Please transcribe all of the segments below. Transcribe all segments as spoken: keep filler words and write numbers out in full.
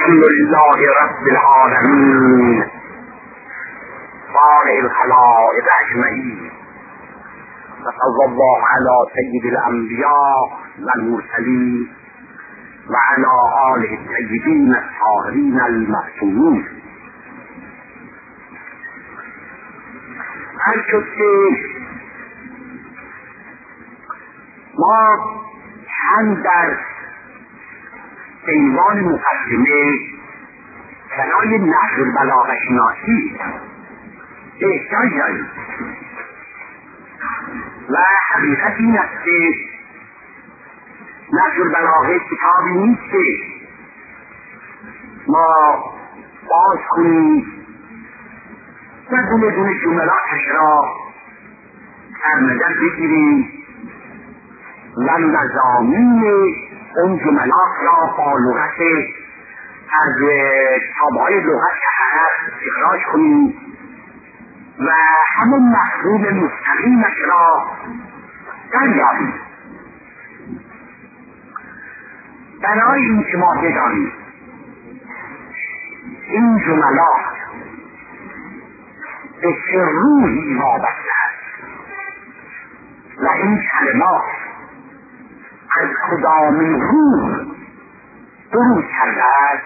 الحمد لله رب العالمين بارئ الخلائق اجمعین وصلی الله علی سید الانبیاء والمرسلین وعلى آله الطیبین الطاهرین المعصومین. هر شد که ما چند در عنوان مقدمه برای نحو البلاغه شناسی احتیاج داریم و حقیقت این است که نحو البلاغه کتابی نیست که ما باز کنیم و دونه دونه جملاتش را در نظر بگیریم و مضامین اون جملات را با لغت از کتاب‌های لغت عرب اخراج کنیم و همون مفهوم مستقیمش را دریابیم. برای این که ما بدانیم این جملات به چه روحی وابسته است و این کلمات از کدامین روح درود کرده است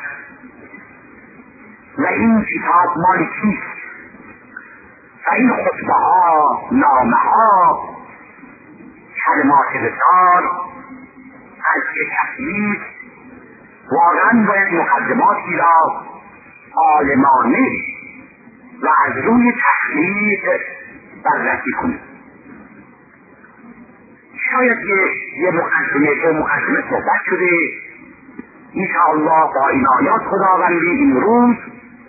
و این کتاب مال کیست و این خطبه ها، نامه ها، کلمات وصال از چه کسیست. واقعا باید مقدماتی را عالمانه و از روی تحقیق بررسی کنیم. شاید یه مقدمه دو مقدمه صحبت شده، انشاءالله با این آیات خداوندی این روز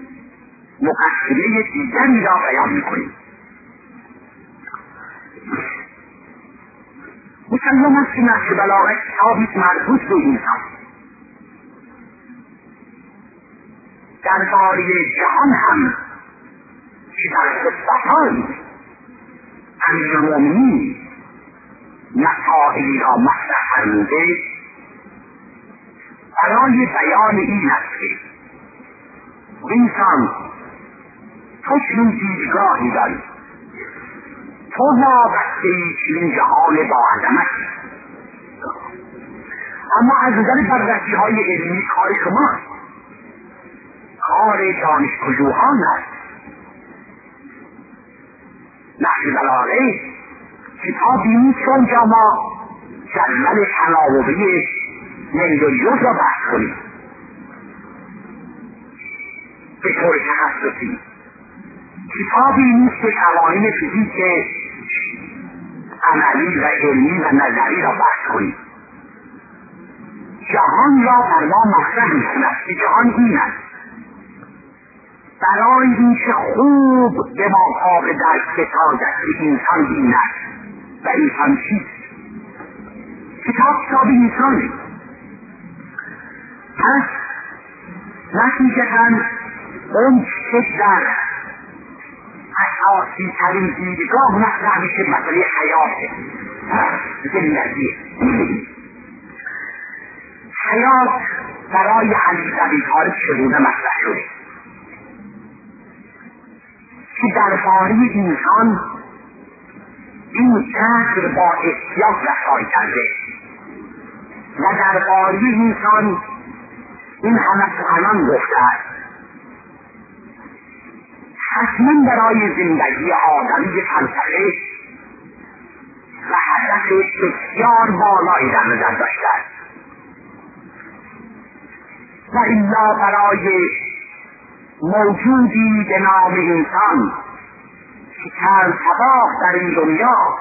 مقدمه دیگری را بیان میکنیم. مسلم است که نحو بلاغه کتابی مربوط به انسان درباره جهان هم که در خطبه‌های امیرالمؤمنین مسائلی را مطرح فرموده برای بیان این است که انسان تو چنین دیدگاهی داری، تو وابسته ای چنین جهان با عظمت، اما از نظر بررسی های علمی کار شما کار دانشپژوهان است. نحو بلاغه کتابی نیست که اونجا ما جدول تناوبی مندلیوز را بحث کنیم به طور تخصصی. کتابی نیست که قوانین فیزیک عملی و علمی و نظری را بحث کنیم. جهان را بر ما مطرح می‌کند که جهان این است. برای اینکه خوب به ما خواب درک بسازد که انسان این است و انسان چیست. کتاب کتاب انسانی. پس نتیجتاً اون چه در اساسی ترین دیدگاه مطرح میشه مسئله حیاته، زندگیه. حیات برای علی طبی طالب چگونه مطرح شده که درباره انسان این چقدر با احتیاط رفتار کرده و درباره انسان این همه سخنان گفته است. حتما برای زندگی آدمی فلسفه و هدف بسیار بالایی در نظر داشته است و الا برای موجودی به نام انسان که چند تباه در این دنیا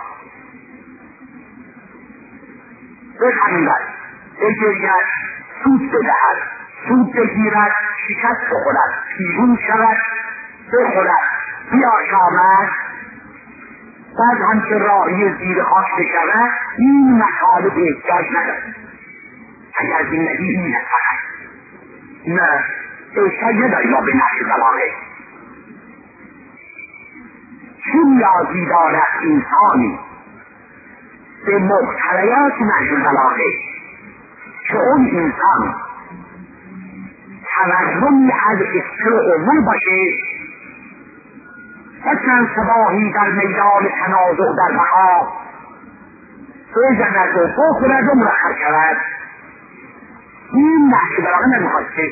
بخندد، بگرید، سود بدهد، سود بگیرد، شکست بخورد، پیرون شود، بخورد، بیاشامد، بعد هم که راهی زیر خاک بشود، این مطالب احتیاج ندارد. اگر زندگی این است فقط نه احتیاج نداریم ما به نحو بلاغه. چه نیازی دارد انسانی به محتویات نحو بلاغه که اون انسان تورمی از اسکر عمر باشه و چند سباهی در میدان تنازع در بقا بزند و بخورد و مرخص شود. این نحش بلاغه نمیخواسته.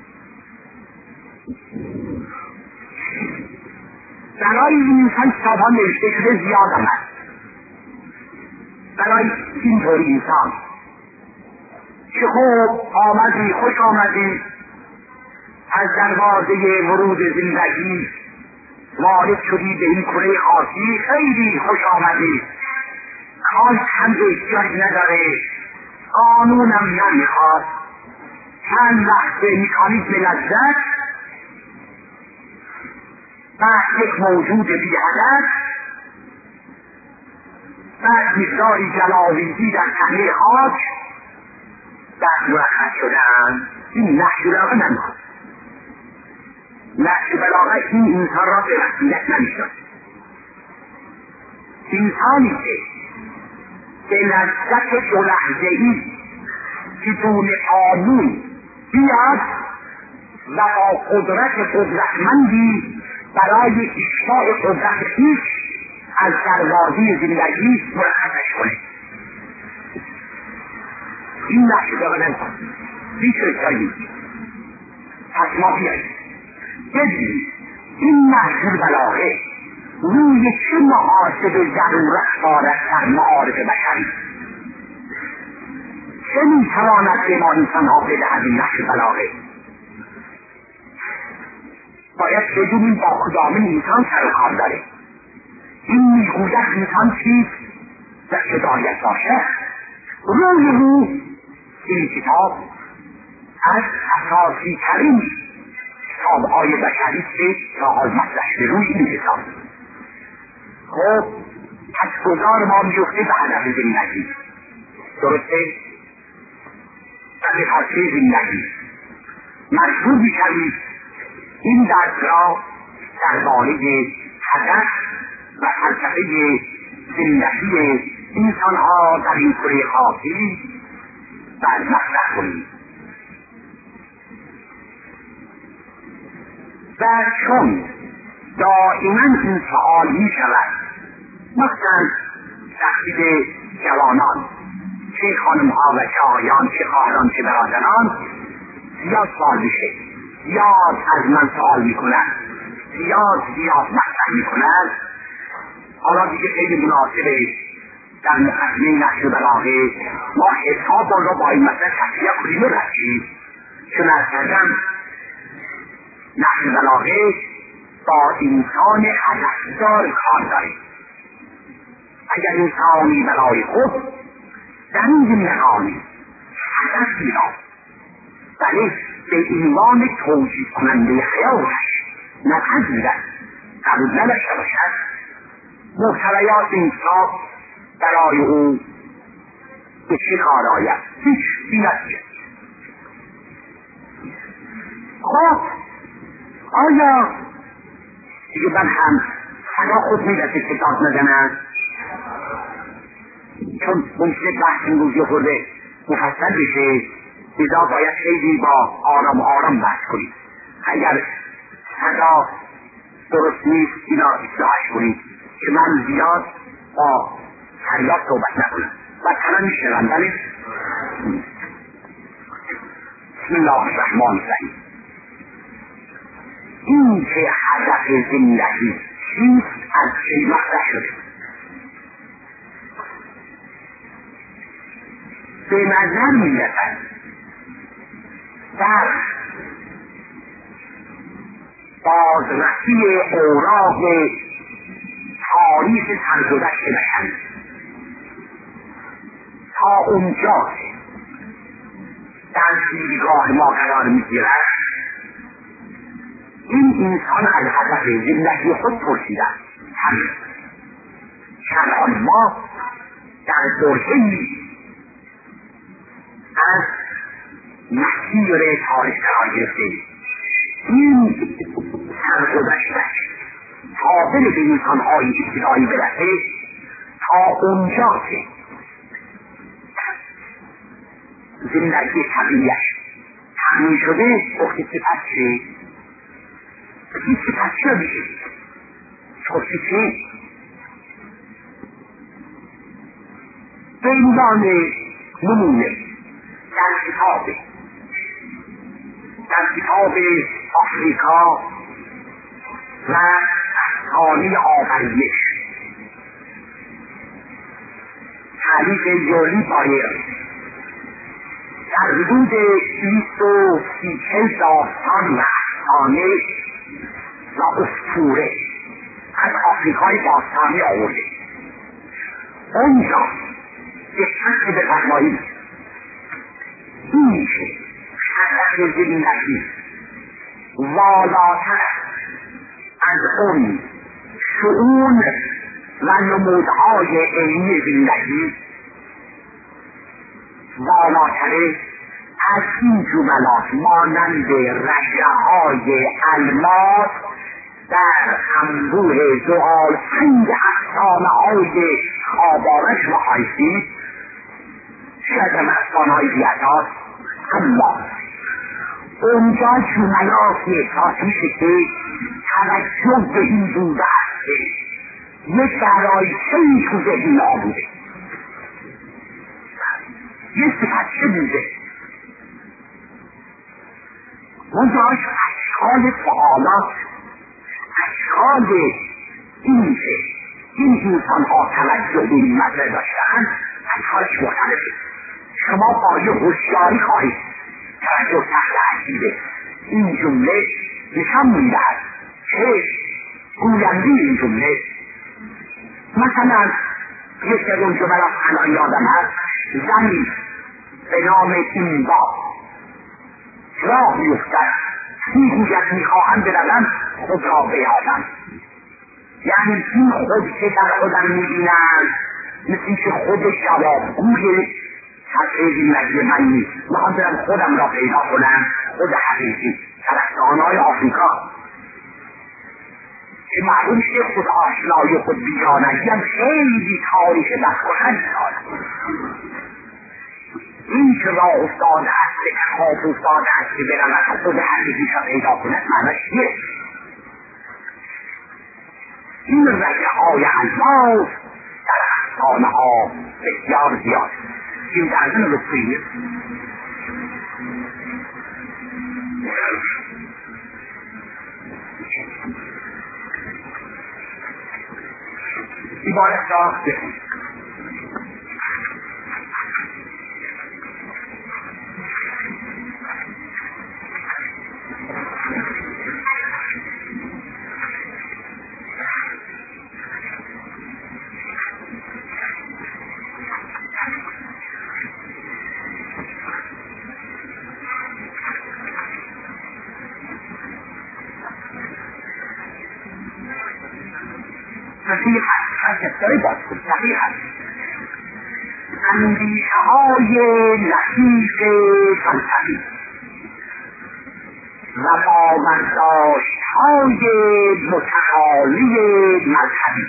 برای این انسان کتابان نوشته شده زیاد آمد. برای اینطوری انسان که خوب آمدی، خوش آمدی، از دروازه ورود زندگی وارد شدی به این کره خاصی، خیلی خوش آمدی، کاش هم احتیاج نداره، قانونم نمیخواد، چند لحظه مکانیزم لذت، بعد یک موجود بی هدف، بعد مقداری جلاویزی در تنه خاک، بعد مرخص شدن. این نحش بلاغه نمیخواد. نحش بلاغه این انسان را به وسیلت نمیشد. انسانی که به لذت دو لحظه‌ای بدون قانون بیاد و با قدرت قدرتمندی برای اشباع قدرت خویش از دروازه زندگی مرخصش کنه، این نحش بلاغه نمیخواد. هیچ رسایی پس ما بیاییم ببینیم این نحش بلاغه روی چه محاسب ضرورت دارد در معارف بشری، چه میتواند به ما انسان ها بدهد این نحش بلاغه. باید بدونیم با کدام انسان سر و کار داره. این میگوید انسان چیست و هدایت باشه. روی رو این کتاب از اساسی ترین کتاب‌های بشری که تا حال مطرح شده روی این کتاب. خب پس گذار ما میفته به هدف زندگی، درسته؟ و به خاطر زندگی مجبور میشوید این درس را درباره هدف و فلسفه زندگی انسان‌ها در این کره خاصی بر مطرح کنید. و چون دائما این سؤال می شود، مثلا وقتی به جوانان، چه خانم‌ها و چه آقایان، چه خواهران چه برادران زیاد سوال میشه، زیاد از من سوال میکنن، زیاد زیاد مطرح میکنن، حالا دیگه خیلی مناسبه در مقدمه نحش بلاغه ما حساب را با این مسئله تسویه کنیم و رسیم. چون از کردم نحش بلاغه با انسان هدفدار کار داره. اگر انسانی برای خود در این زندگانی هدفی را بله به عنوان توجیه کننده خیالش نپذیرد، قبول نداشته باشد، محتویات این کتاب برای او به چه کار آید؟ هیچ بینتیه. خب آیا دیگه من هم حدا خود میرسه کتاب نزنم؟ چون ممکنه بحث این روزی خورده مفصل بشه، لذا باید خیلی با آرام آرام بحث کنید. اگر حدا درست نیست اینا اصلاحش کنید که من زیاد با فریاد صحبت نکنم و تنها میشنم. بله بسم الله الرحمن الرحیم. این که هدف زندگی چیست از چه مطرح شده؟ به نظر میرسد در بازرسی اوراق تاریخ سرگذشت بشری تا اونجا در دیدگاه ما قرار میگیرد، این انسان از هدف زندگی خود پرسیدن. همین چند ما در برهه‌ای از مسیر تاریخ قرار گرفتیم. این سرگذشتش قابل به انسان‌های ابتدایی برسه تا اونجا که زندگی طبیعیش زخمی شده گفتی سپس چه؟ گفتی سپس چه میشه؟ گفتی چه؟ به عنوان نمونه در کتاب در کتاب آفریقا و افسانه آفرینش تعلیف جولی بایر در حدود بیست و سی داستان و افسانه و اسطوره از آفریقای باستانی آورده. اونجا دقت بفرمایید این که هدف زندگی والاتر از اون شؤون و نمودهای علمی زندگی بالاتره از این جملات مانند رگه های الماس در انبوه زغال سنگ افسانه های خوابارش مخایفید شاید هم افسانه های بیادات. اما اونجا جملات احساسی شده توجه به این بوده است که یک درایچه‌ای تو ذهن نابوده، یک صفتچه بوده. اونجاش اشکال سوالات، اشکال این که این انسان ها توجه به این مطلب داشتن اشکالش مختلفه. شما با یه هوشیاری خواهید توجه تحت تاثیر این جمله نشان میدهد که گوینده این جمله مثلا یک از اون جملات الان یادم هست زنی به نام این با راه میفتد میگوید میخواهم بروم خود را بیابم. یعنی این خود که در خودم میبینم مثل که خود جوابگوی سطح زندگی من نیست. میخوام برم خودم را پیدا کنم، خود حقیقی طرفداران آفریقا که معلوم که خود آشنای خود بیگانگی هم خیلی تاریخ دست کنند دارد. این که راه افتاده است که خواب افتاده است که برم خود حقیقی را پیدا کند معنی چیه؟ این رگه های الماس در افسانه ها بسیار زیاد این درزن رو بسید عبارت را بسید. صحیح هست، هر کسایی باز کن، صحیح هست. اندیشه های لطیف فلسفی و باورداشت های متعالی مذهبی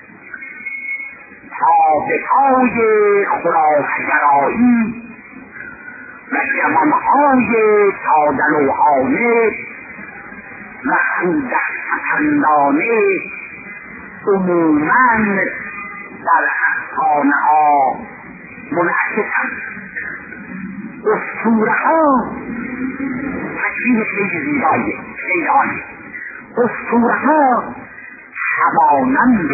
تا به پای خرافگرایی و گمانهای تادلوحانه و خودک‌پسندانه عموماً در افسانه ها منعکسند. اسطوره ها تشبیه خیلی زیباییه، خیلی عالی. اسطوره ها همانند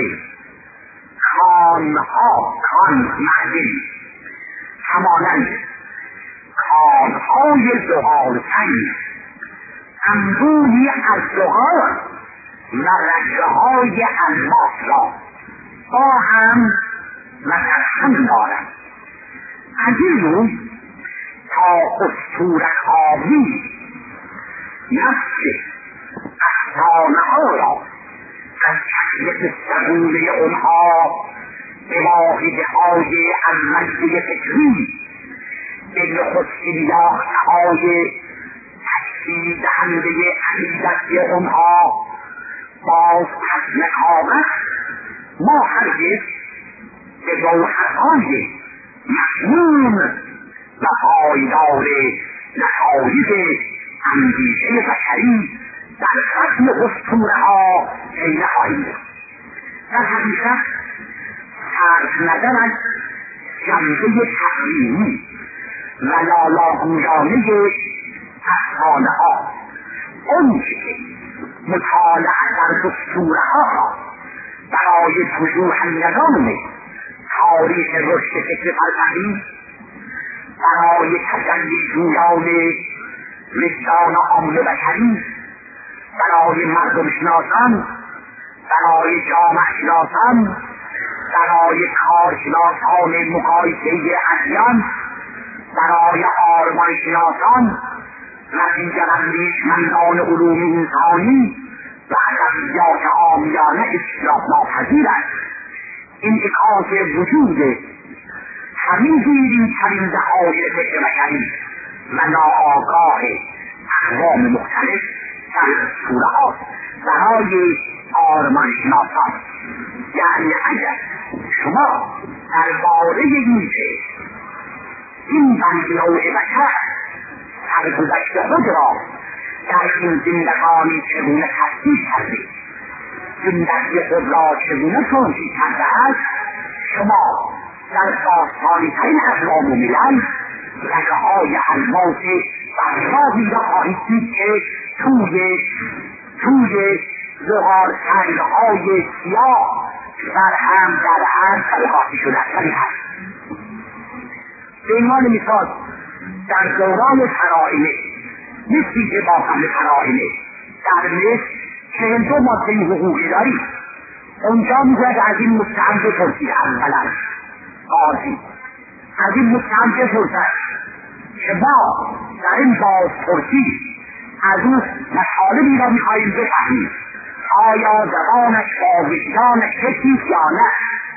کانها، کان معدن، همانند کانهای زغالسنگ، انبوهی از زغال و رگه‌های الماس را با هم و در هم دارند. از این رو تا اسطوره‌آمیز نفس افسانه‌ها را از تکلیف سهوله اونها به واحدهای المجد فکری به نخستین یافته‌های تشکیل دهنده عقیدتی اونها باز پس نکامد، ما هرگز به جوهرهای مفهوم و پایدار نتایج اندیشه بشری در ختم اسطوره‌ها پی نخواهیم برد. در حقیقت حرف نظر از جنبه تحلیلی و لالاگویانه افسانه‌ها، آنچه که مطالعه در اسطوره‌ها برای پژوهندگان تاریخ رشد فکر فلسفی، برای تجلیجویان وجدان عام بشری، برای مردم شناسان، برای جامعه شناسان، برای کارشناسان مقایسه ادیان، برای آرمان شناسان و دیگر اندیشمندان علوم انسانی و ادبیات عامیانه اجتناب ناپذیر است انعکاس وجود همین زیرین‌ترین دقایق فکر بشری و ناآگاه اقوام مختلف در اسطوره‌ها برای آرمان شناسان. یعنی اگر شما درباره اینکه این بند نوع بشر سرگذشت خود را در این زندگانی چگونه تصدیق کردید، زندگی خود را چگونه توضیح کرده است، شما در باستانی‌ترین اقوام و ملل رگه‌های الماس براقی را خواهید دید که توی توی زغال سنگ‌های سیاه بر هم در هم تلقاطی شده‌اند هست. به عنوان مثال در دوران فراعنه، مثلی که با قبل فراعنه در مصر چهل دو ماده حقوقی دارید. اونجا میگوید از این متهم بپرسید، اولا قاضی از این متهم بپرسد که ما در این بازپرسی از او مطالبی را میخواهیم بفهمیم، آیا زبانش با وجدانش یکیست یا نه،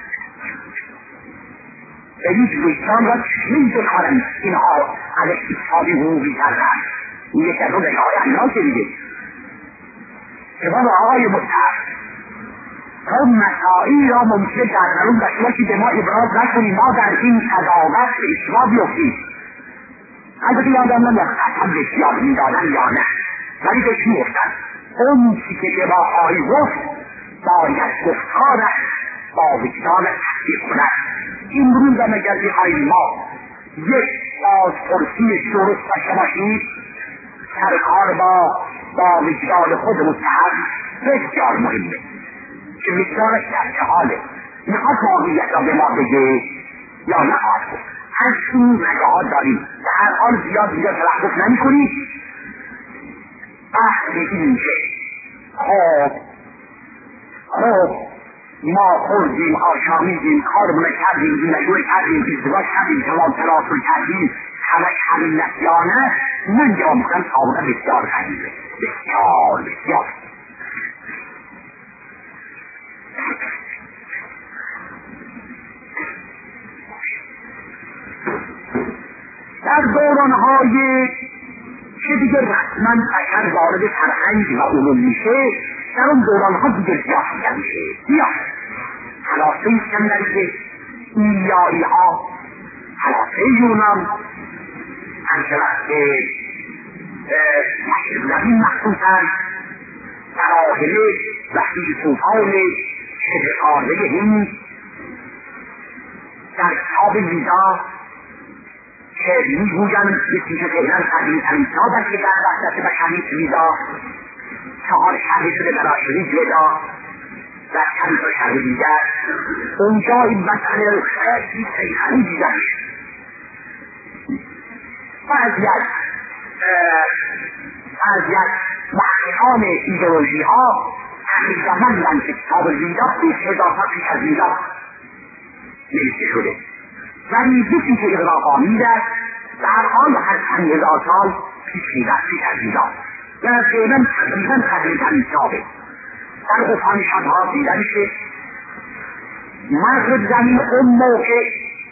به هیچ وجدان را چیز بکنند اینها از اقتصادی حقوقی کردن. این یک از اون رجایندان که دیگه جواب آقای متهم اون مسائلی را ممکن در درون داشته باشی به ما ابراز نکنیم، ما در این قضاوت به اشتباه بیفتیم. البته یادم نمیاد قسم بسیار میدادن یا نه، ولی به چی گفتن؟ اون چی که به ما خواهی گفت باید گفتارش با وجدان تصدیق کند. این روز هم اگر بخواهیم ما یک بازپرسی درست داشته باشیم، سرکار با با وجدان خود متهم بسیار مهمه که وجدانش در چه حاله، میخواد واقعیت را به ما بگه یا نخواهد گفت. از این رگه‌ها داریم و هر حال زیاد اینجا تلحظ نمی کنید. بحث این که خب خب ما خوردیم، آشامیدیم، کارمونه کردیم، زندگوی کردیم، ازدواج کردیم، جواب تراسل کردیم، همش همین نسیانه. من جواب میکنم سابقه بسیار غریبه، بسیار بسیار. در دورانهای که دیگه رسما بشر وارد فرهنگ و علوم میشه، در اون دورانها دیگه زیاد میشه. بیا خلاصه اسکندریه، ایلیایی ها، خلاصه یونان، همچنان مشرقی مخصوصا فراهمه و فیلسوفان شبه‌قاره هند در کتاب ویدا که میگویند یکی که فعلا قدیم‌ترین کتاب است که در وحدت بشریت ویدا چهار شرح شده در آشوریز ودا و چند تا شرح دیگر. اونجا این مسئله خیلی خیلی دیگر میشه. بعضی از بعضی از محققان ایدئولوژی ها تحقیق زمانند که کتاب ویدا بیست هزار سال پیش از ویدا نوشته شده و یکی که اغراق‌آمیز است و هر حال هر چند هزار سال پیش پیش از ویدا و فعلا تقریبا قدیم‌ترین کتابه. در اپانیشادها دیده میشه مغرب زمین اون موقع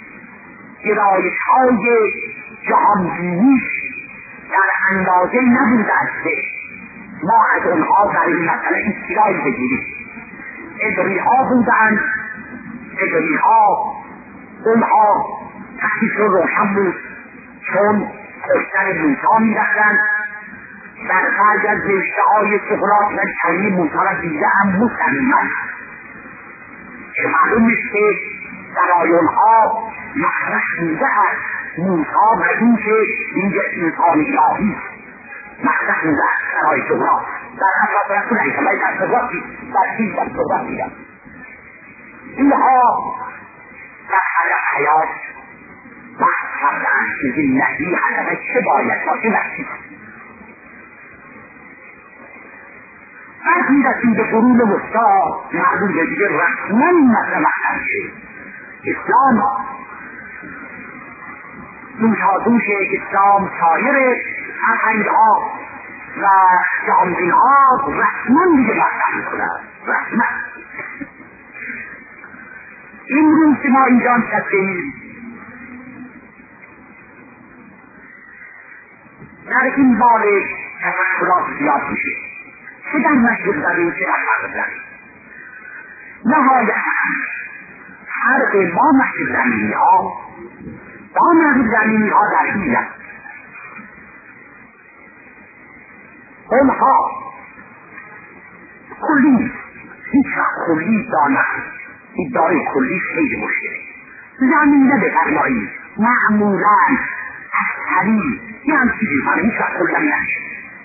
گرایش‌های جهانبینیش در اندازه نبوده است ما از اونها در این مسئله اطلاعی بگیریم. ادریها بودند، ادریها اونها تحقیق رو روشن بود چون کشتن موسی میرفتند. در بعض از رشته های سقراط و کلمه موسی را دیده هم مستقیما که معلوم است که در آیونها مخرج بوده است موسی و این که اینجا انسان الهی مخرج بوده است در آی سقراط در اساس رسول عیسی در سقراطی در چیز در سقراط دیدم. اینها در حلق حیات بحث کردن که زندگی حلقه چه باید باشه و چیز بعد میرسیم به قرون وسطا معلوم به دیگه رسما مطرح شد اسلام دوشادوش اسلام سایر فرهنگها و جامعه‌ها رسما دیگه مطرح میکنند رسما. امروز که ما اینجا نشستیم در این باره تفکرات زیاد میشه چه در مشرق زمین چه در مغرب زمین. نهایتا فرق با مشرق زمینی ها با مغرب زمینی ها در این است اونها کلی هیچ وقت کلی دانند ادعای کلی خیلی مشکله. زمینه به فرمایی معمولا اصلی یه هم چیزی کنه هیچ وقت کلی نشه.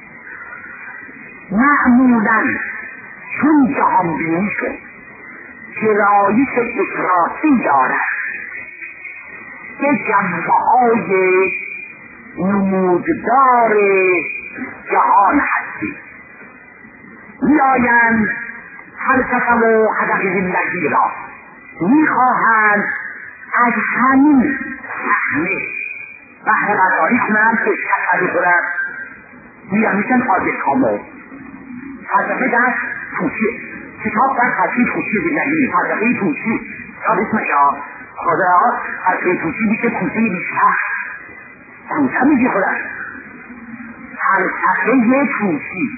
معمولا چون جهان بینی شد گرایش افراطی دارد که جنبه های نموددار جهان هستی میآیند فلسفه و هدف زندگی را میخواهند از همین صحنه بهره برداری کنند که تفکر کنند میگن میشن حاضر کامل فلسفه در توصیه کتاب در حرفی توصیه زندگی فلسفه توصیه کتاب اسمش ها خدا حرفی توصیه میشه توصیه بیشتر توصیه میگه خدا فلسفه توصیه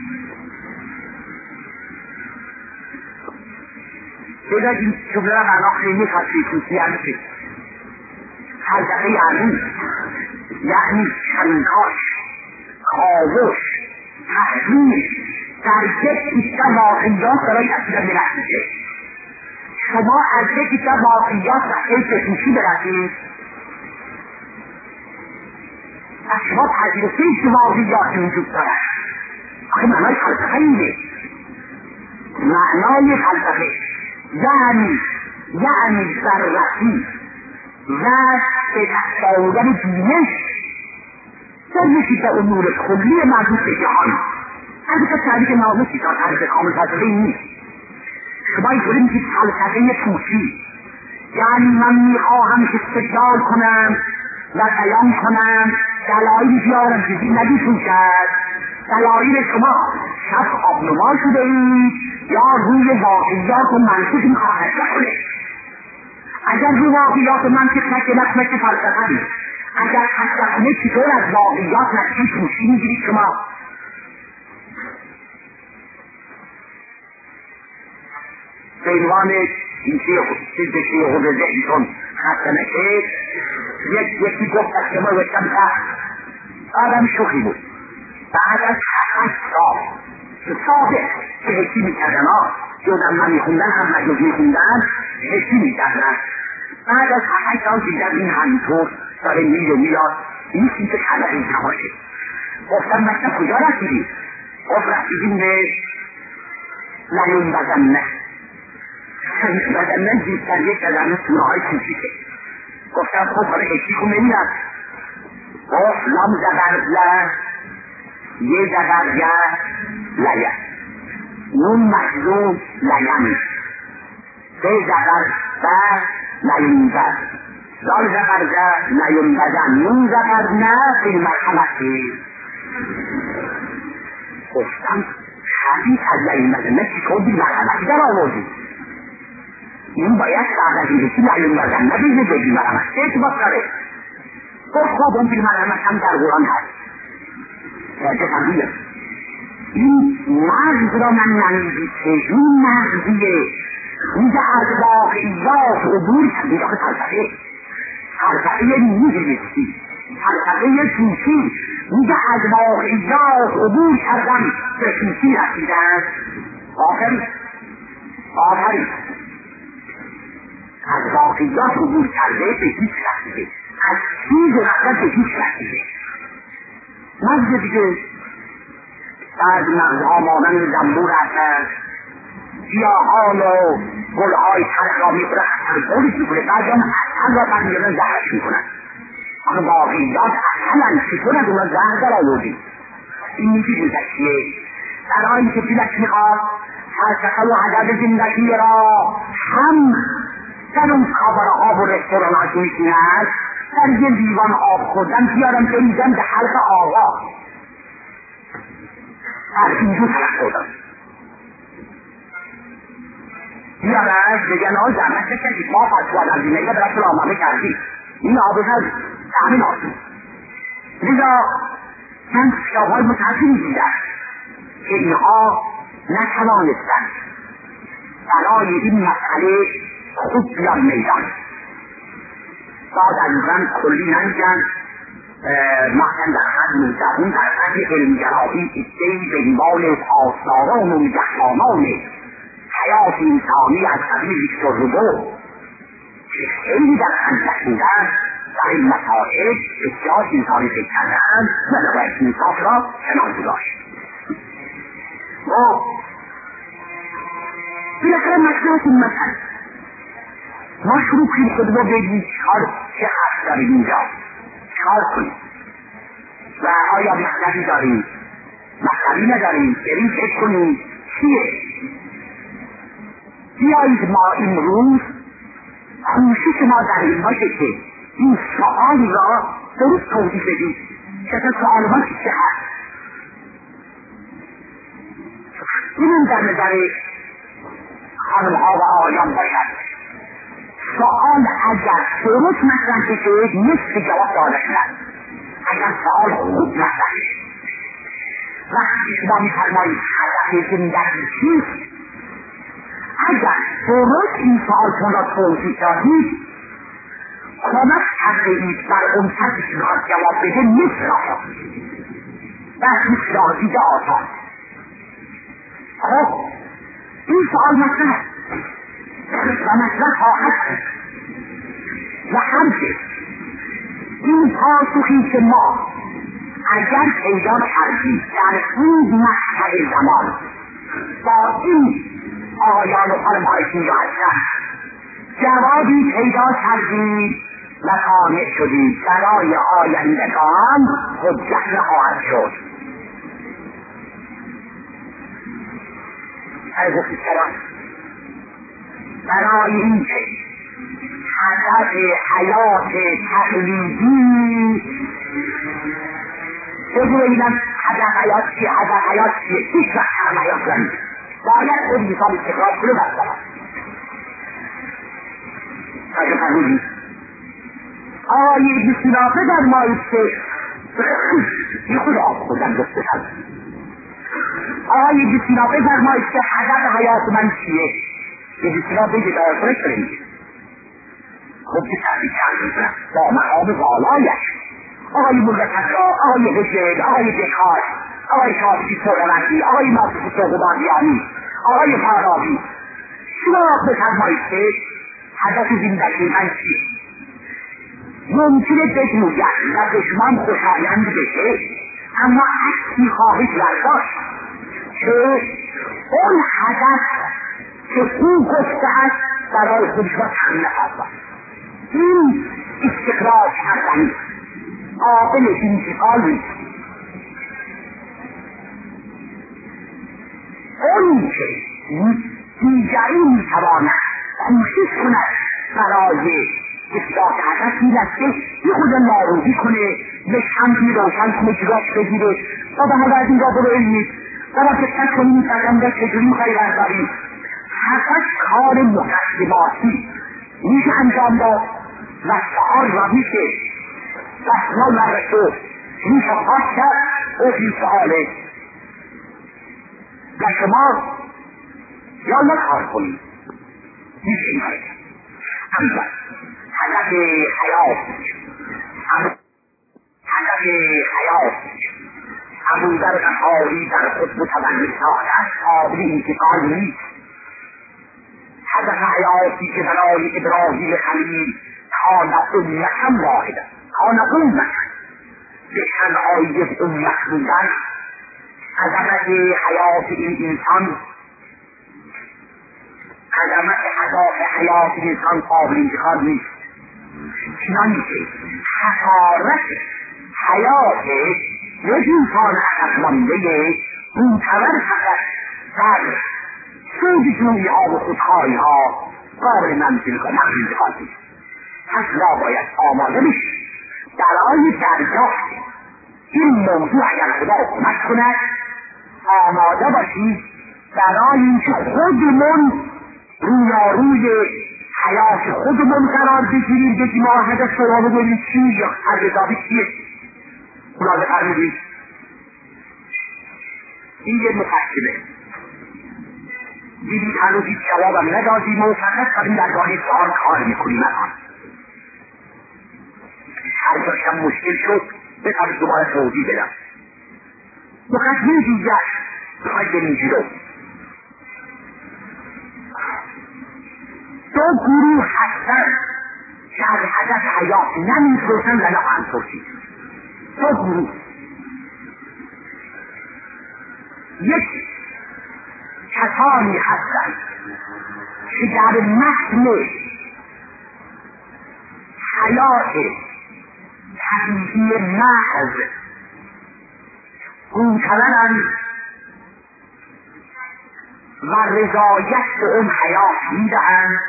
بذار این جمله را معنا خیلی فلسفه توصیه هستی فلسفه یعنی یعنی شنکاش کاوش تحلیل در یک کیسه واقعیات برای رسیدن به نتیجه. شما از یک کیسه واقعیات برای توصیه برسید از شما پذیرفته که واقعیات وجود دارد. آخه معنای فلسفه اینه معنای فلسفه یعنی یعنی ذرتی و به دست آوردن بینش در یکی به امور کلی مربوط به جهان. البته تعریف ناموسی تا تعریف کامل فلسفه نیست. شما اینطوری میگید فلسفه توصیه یعنی من میخواهم استدلال کنم و بیان کنم دلایلی بیارم که زندگی توشد. دلایل شما شب آبنما شده اید یا روی واقعیات و منطق میخواهد کنه. اگر روی واقعیات و منطق نکنه مثل فلسفه نیست. اگر حسنه چطور از واقعیات نتیجه توصیه میگیرید شما به عنوان این چیز که خود ذهنتون حسنه که یک یکی گفت از شما وشتم که آدم شوخی بود بعد از هشت سال صادق که حسی میکردن ها جودم من میخوندن هم مجلس میخوندن حسی میکردن بعد از هشت سال دیدن این همینطور داره میره میاد این چیز خبر این نباشه. گفتم مکتب کجا رسیدی؟ گفت رسیدیم به لیون بزنه بزنه دیستر یک بزنه سوره های کوچیکه. گفتم خب حالا حسی کن نمیرد گفت لام زبرزه یه زبرگه لیه نون مجزوم لیم سه زبرزه لیون بزن دال زبرزه لیون بزن نون زبرزه فی مرحمتی. گفتم حدیث از لیون بزنه چی کن بی مرحمتی در آوردی این باید بعد از این رسی لیون بزن نبیده به بی مرحمت چه اتباط داره. گفت خوب اون بی مرحمت هم در قرآن هست راجع قبیله این مغز را من نمیدید که این مغزیه میگه از واقعیات عبور کردید آخه فلسفه فلسفه نیزیستی فلسفه صوفی میگه از واقعیات عبور کردن به صوفی رسیدن. آخری آخری از واقعیات عبور کرده به هیچ رسیده، از چیز رسیده به هیچ رسیده. مزد دیگه بعد مغزها مانند زنبور هستن، گیاهان و گلهای ترک را میکنن، اصلا بولیش میکنه، بعد هم اصلا را بعد میگن زهرش میکنن. آخه واقعیات اصلا چطور از اونا زهر در آوردی؟ این میگی بودکیه برای که پیلک میخواد فلسفه و عدد زندگی را هم در اون کاباره ها و رستوران ها که میشینن در یه لیوان آب خوردن بیارم بریزن به حلق آقا از اینجور طرف خوردن بیارن بگن آن زحمت بکشید ما فتوان از اینه برای سلامانه کردی این آب هست همین آسون. لذا من شاههای متحصیلی دیدم که اینها نتوانستن برای این مسئله خود بیان میدان بعد عزیزان کلی نمیدن محکم در حد منتقون در حد علمگرایی ادهی به دنبال پاسداران و نگهبانان حیات انسانی از قبیل ویکتور هوگو که خیلی در خندق بودن در این مسائل بسیار انسانی فکر کردن و باید انصاف را کنار گذاشت. و بالاخره مسئله این مسئله ما شروع کنیم خود رو بگیم چهار چه حرف داریم اینجا چهار کنیم و آیا مطلبی داریم مطلبی نداریم بریم فکر کنیم چیه. بیایید ما امروز کوشش ما در این باشه که این سؤال را درست توضیح بدیم که تا سؤال ما چه هست. اینم در نظر خانم ها و آقایان باشد. سؤال اگر درست مطرح شد نصف جواب داده شد. اگر سؤال خوب مطرح شد وقتی شما می‌فرمایید هدف زندگی چیست، اگر درست این سؤالتون را توضیح دادید کمک کرده اید بر اون کسی که می‌خواد جواب بده نصف آسان و هیچ راضی آسان. خب این سؤال مطرح و مطرح خواهد و همچه این پاسخی که ما اگر پیدا کردیم در این مقطع زمان با این آیان و خانم‌های اینجا هستن جوابی پیدا کردیم و قانع شدیم برای آیندگان حجت نخواهد شد. از اختیاران برای این که هدف حیات تقلیدی بگوییم هدف حیات چیه هدف حیات چیه هیچ وقت هم حیات کنید باید خود میسان استقرار کنه بستم تاکه فرمودید آیه بسیار بفرمایید که یه خود آب خوردن دسته شد آیه بسیار بفرمایید که هدف حیات من چیه یه بسیار بگید آیه کنه کنید خب که تحبیل کردید با مقام والایش آقای ملکت را آقای حجل آقای دکار آقای شاسی سرمتی آقای مصرف سوقباندیانی آقای فارابی شما بفرمایید که هدف زندگی من چیه ممکنه بگوید و به شما خوشایند بشه اما عکسی خواهید برداشت که اون هدف که او گفته است برای خودش را تحمیل نخواهد این استقرار کردنی قابل انتقال نیست. اون که دیگری میتواند کوشش کند برای اصلاح هدف میلسته یه خود ناروزی کنه به شمسی روشن کنه جراش بگیره و به حالا از این را برو علمید و با دقت کنیم فرقنده چجوری میخوایی رهبری هدف کار مقدماتی میشه انجام داد و سؤال را میشه دستمال مرسو میشه خواست کرد او این سؤاله و شما یا نکار کنید میشه این کار کرد اما هدف حیات حیات ابوذر غفاری در خود متولد ساخت قابل انتقال نیست. هدف حیاتی که برای ابراهیم خلیل کان امة واحده، کان امة به تنهایی امت بودن. عظمت حیات این انسان، عظمت حیات انسان قابل انتقال نیست. چنانچه حقارت حیات یک انسان عقب مانده معتبر فقط در سودجویی ها و خودخواهی ها قابل منزل انتقال نیست. پس ما باید آماده بشیم برای دریافت این موضوع. اگر خدا کمک کند آماده باشیم برای اینکه خودمون رویاروی حیات خودمون قرار بگیریم. بگیم ما هدف شما بگیریم چی یا ارزابی چیه؟ ملاحظه فرمودید این یه مقدمه. دیدید هنوز هیچ جوابم ندادیم و فقط داریم در گاهی سوال کار میکنیم. الان هر جاشم مشکل شد بخواهید دوباره توضیح بدم. مقدمه دیگر بخواهید بریم جلو. دو گروه هستن که از هدف حیات نمیپرسن و نخواهند پرسید. دو گروه، یک کسانی هستند که در متن حیات طبیعی محض معتبرند و رضایت به اون حیات میدهند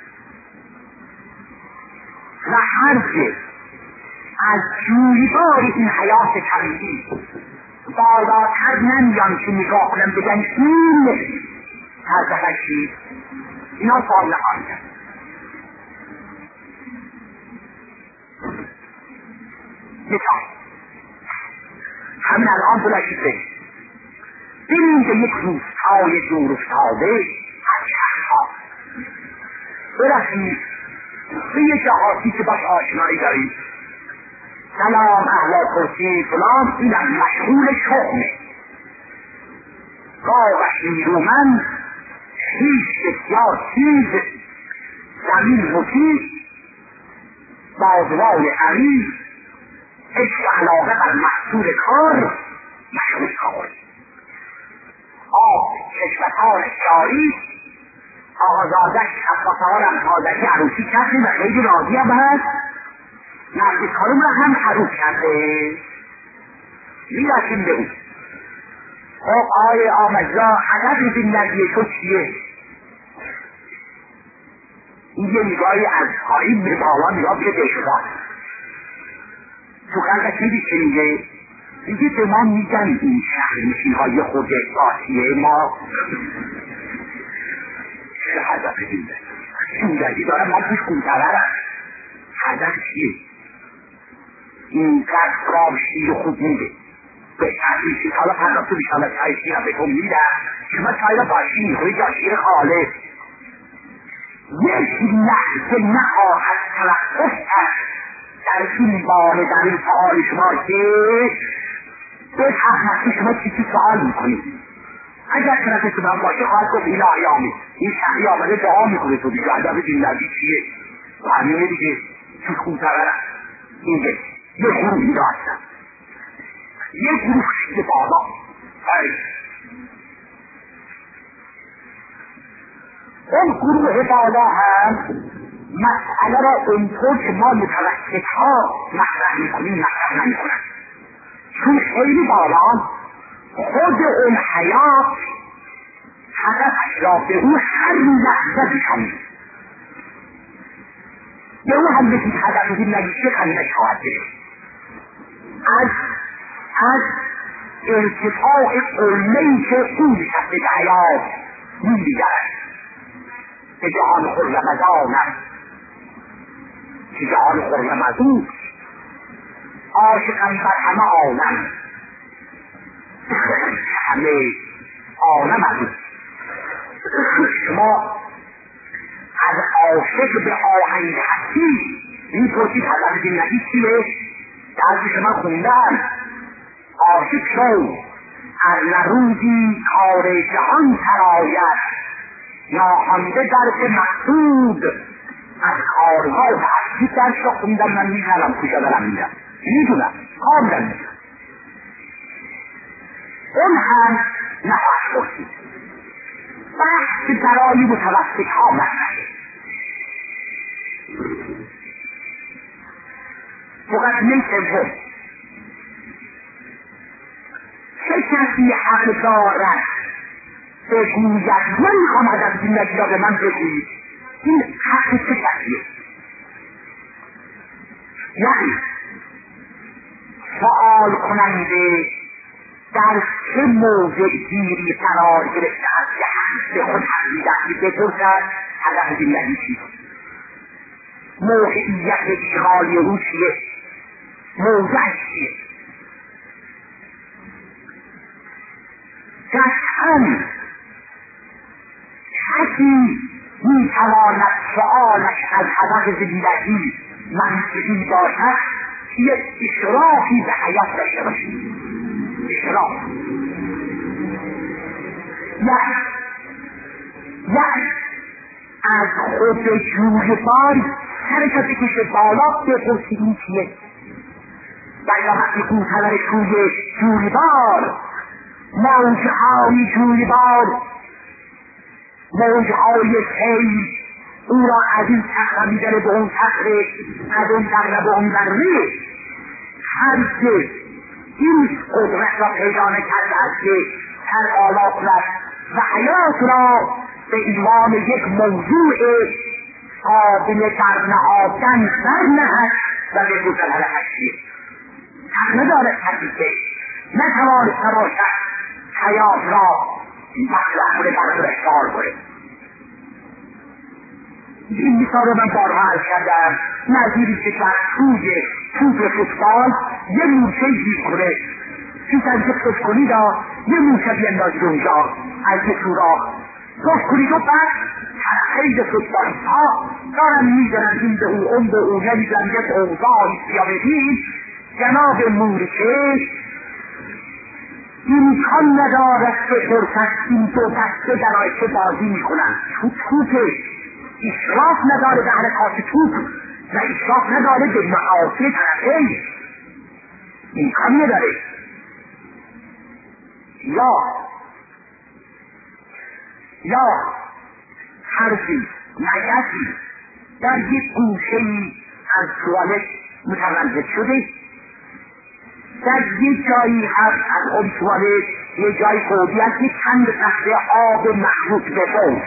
و هرچه از جویبار این حیات طبیعی بالاتر نمیان که نگاه کنم بگن این ترزخشی اینا سوال نخواهند کرد. مثال همین الان بلاشید بگید ببینید که یک روستای دور افتاده از شهرها برسید به یک جهاتی که باش آشنایی دارید. سلام اهلا کرسی فلان، اینم مشغول شغله. گاهش نیرومند، هیچ بسیار چیز، زمین مطیع، بازوان عریض، عشق و علاقه بر محصول کار، مشغول کار. آب کشمتان جاری، آزادش افراسوارم تازگی عروسی کرده و خیلی راضی هم هست. نرگس خانم را هم عروس کرده. میرسیم به اون. خب آقای آمجزا عدد زندگی تو چیه؟ این یه نگاهی از پایین به بالا نگاه که بشداد تو قلقه چیزی که میگه میگه به ما میگن این شهر نشین های خود آسیه ما چه هدف زندگی زندگی دارم من توش کنترم. هدف چیه؟ این قصد راب شیر خوب میده به تحریشی حالا پناه تو بیشتر تحریشی هم بکن میده شما چایلا باشی میخوری جا شیر خاله یک لحظه نخواهد توقف کرد در این باره در این سؤال شما که به تحمقی شما چی چی سؤال میکنید. اگر طرف شما باشه خواهد گفت الهی آمید این شخصی آمده دعا میکنه تو دیگه عدب زندگی چیه و همینه دیگه چی خونتره این بید یه گروهی داشتن یه گروه که بالا اون گروه بالا هم مسئله را اونطور که ما متوسط ها مطرح میکنیم مطرح نمیکنن چون خیلی بالا خود اون حیات هدفش را به اون هر لحظه بشنید به اون هم بسید هدف این نگیشه خمیدش خواهد بشید از از ارتفاع قلهی که اون شخص حیات می‌بیدرد به جهان خرمزانم که جهان خرمزون عاشقم بر همه عالم همه عالم از شما از عاشق به آهنگ هستی این پرسید حضرت زندگی چیه؟ درسش من خوندم عاشق شو از نروزی کار جهان سرایت ناخوانده درس مقصود از کارها هستی درس رو خوندم من میزنم کجا دارم میرم میدونم کاملا میدونم اون هم نفس باشید بحث برای متوسط ها مطرحه مقدمه سوم چه کسی حق دارد بگوید من آمد از زندگی را به من بگویید این حق چه کسیه یعنی سؤال کننده در چه موضع گیری قرار گرفته است که حق به خود حقیقتی بپرسد هدف زندگی چیست موقعیت اشغالی او چیه موضعش چیه قطعا کسی میتواند سؤالش از هدف زندگی منطقی باشد یک اشرافی به حیات داشته باشید اشراف یعنی یعنی از خود جویبان حرکت کش بالا بپرسید این چیه و یا وقتی کوتلر توی جویبار موجهای جویبار موجهای سیل او را از این تخت میداره به اون تخت از اون دره به اون دره هرگز این قدرت را پیدا نکرده است که هر آلا کند و حیات را به عنوان یک موضوع قابل در نهادن سر نهد و به گوزن حرکت شید حق ندارد حقیقه نتوانسته باشد حیات را مطلق کنه در درستار کنه این مثال رو من بارها عرض کردم نظیری که در توی توپ فوتبال یه موشه گیر کنه پیش از که خوش کنید یه موشه بیندازید اونجا از یه سوراخ خوش کنید و بعد خیلی فوتبالیست ها دارن میزنن این به اون اون به اون نمیزن یک اوضاعی بیا ببین جناب مورچه امکان ندارد که فرصت این دو دسته در آیچه بازی میکنن توپ توپه اشراف نداره به حرکات توپ و اشراف نداره به معاصی طرفین امکان نداره یا یا حرفی نگسی در یک گوشه‌ای از توالت متولد شده در یک جایی هست از اون توالت یک جای خودی هست یک چند تخته آب مخلوط بشون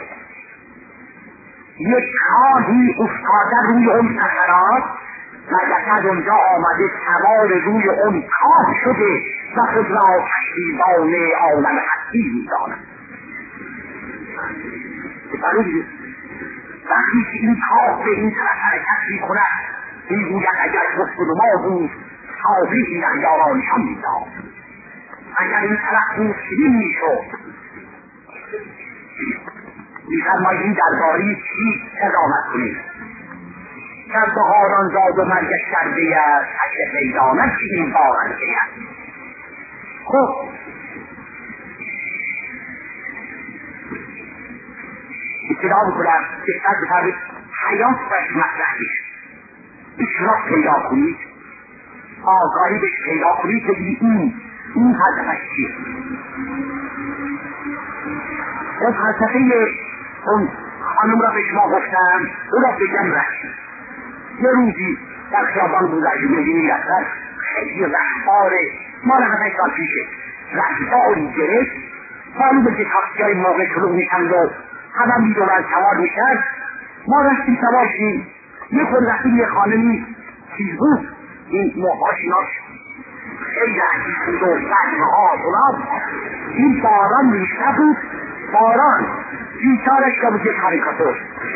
یک خواهی افتاده روی اون سخرات و از اونجا آمده سوار روی اون کاه شده و خود را پشتیبان عالم هستی می‌داند وقتی که این کاه به این طرف حرکت می‌کند می‌گوید اگر خسرو بود تازهی در یارانشان می‌داد اگر این طرف موسیقی می‌شد می‌فرمایید درباره چی قضاوت کنید که بهاران زاد و مرگش کرده است اگر پیدانت این بارنده است خب ابتدا بکنم که از بفرمید حیات باید مطرح میشه اشراف پیدا کنید آگاهی بهش پیدا کنید که این این هدفش چیه اون فلسفه اون خانم را به شما گفتم او را بگم رشت یه روزی در خیابان بوزرگی میدینی رفتن خیلی رفتاره مال همه سال پیشه رفتاری گرفت معلومه که تاکسی‌های موقع شروع میشند و همه میدونن سوار میشن ما رفتیم سوار شدیم یه خود رفتیم یه خانمی چیز بود این موهاش ایناش خیلی عجیب بود و سجمها بلاد این باران ریخته بود باران بیچارش که بود یک کاریکاتور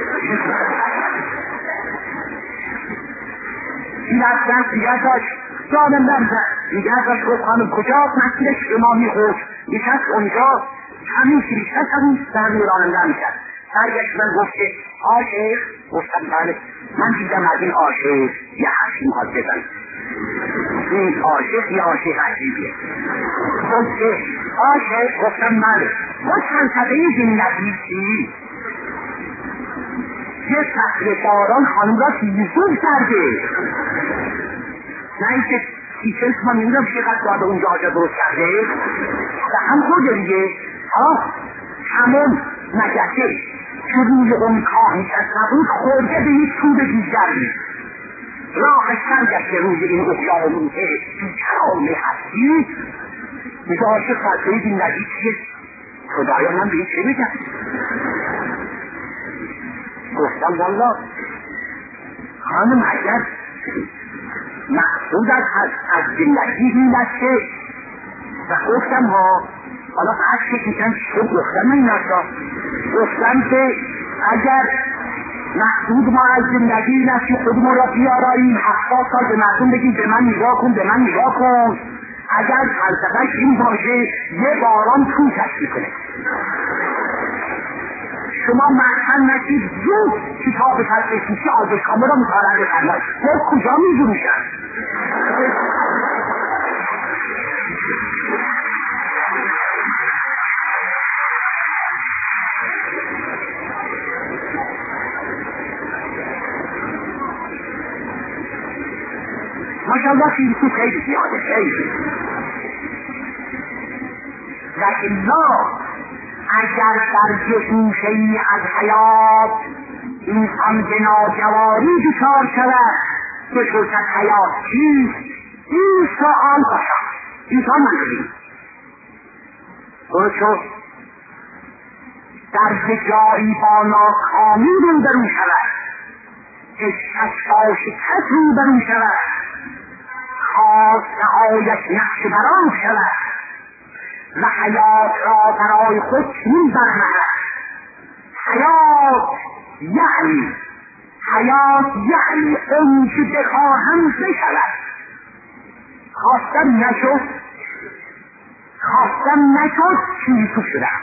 این از دست دیگر داشت جانم نمزد دیگر داشت گفت خانم کجاست مسیرش امامی خود نشست اونجا همین کلیسه همین در راننده میکرد برگشت من گفت که عاشق گفتم بله من دیدم از این عاشق یه حرفی میخواد بزن این عاشق یا عاشق عجیبیه. گفته عاشق؟ گفتم من با فلسفه زندگی چی؟ یه فصل باران خانم را تیزون کرده، نه اینکه تیچل که من میدونم چقدر باید اونجا آجا درست کرده و هم خود دیگه ها همون نگته که روی اون کاهی کس نبود خورده به یک چوب دیگری راه سنگش روی این اقیانوسه بیکرانه هستی میگه عاشق فلسفه زندگی چیه؟ خدایا من به این چه میگم؟ گفتم والا خانم اگر مقصود از از زندگی این است که و گفتم ها حالا هر که میکنم چون گفتم این نشا گفتم که اگر مقصود ما از زندگی این است که خودمون را بیاراییم هفتاد سال به مردم بگیم به من نگاه کن به من نگاه کن اگر فلسفه‌اش این باشه یه باران پوشش میکنه. شما مطمئن نشید زود کتاب فلسفی آلبرت کامو را مطالعه بفرمایید ما کجا می‌جوشن؟ ماشاءالله فیلسوف خیلی زیاده خیلی و الا اگر در جهوشه ای از حیات انسان به ناجواری دچار شود که شرکت حیات چیست این سؤال باشد انسان نداریم درست در جایی با ناکامی رو برون شود عشقش با شکست رو برون شود خواست نهایش نقش بران شود و حیات را برای خود چون برمهد حیات یعنی حیات یعنی اون که بخواهم بشود خواستم نشد خواستم نشد چیزی تو شدم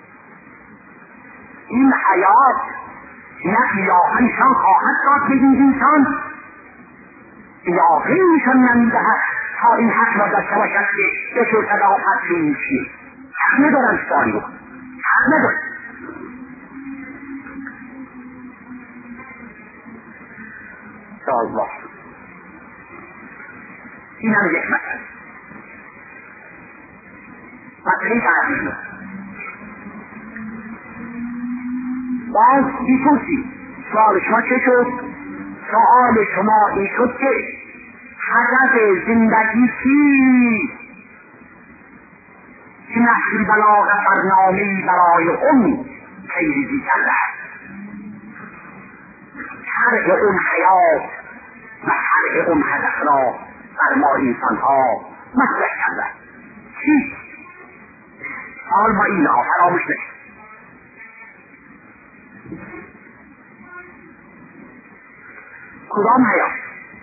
این حیات نه یا انسان خواهد داد به این انسان یا غیرشان نمیدهد تا این حق را داشته باشد که به شرکت آفت به این چیه حق ندارم سواری بکن حق ندارم. الله این هم یک مسئله مسئله تعبیر باز بیپرسی سوال شما چه شد؟ سوال شما این شد که هدف زندگی چیست که نحوی بلاغت برنامه‌ای برای اون پیریزی کرده شرح اون حیات و شرح اون هدف را بر ما انسان ها مطرح کرده چیست؟ حال ما این ها فراموش نشد کدام حیات؟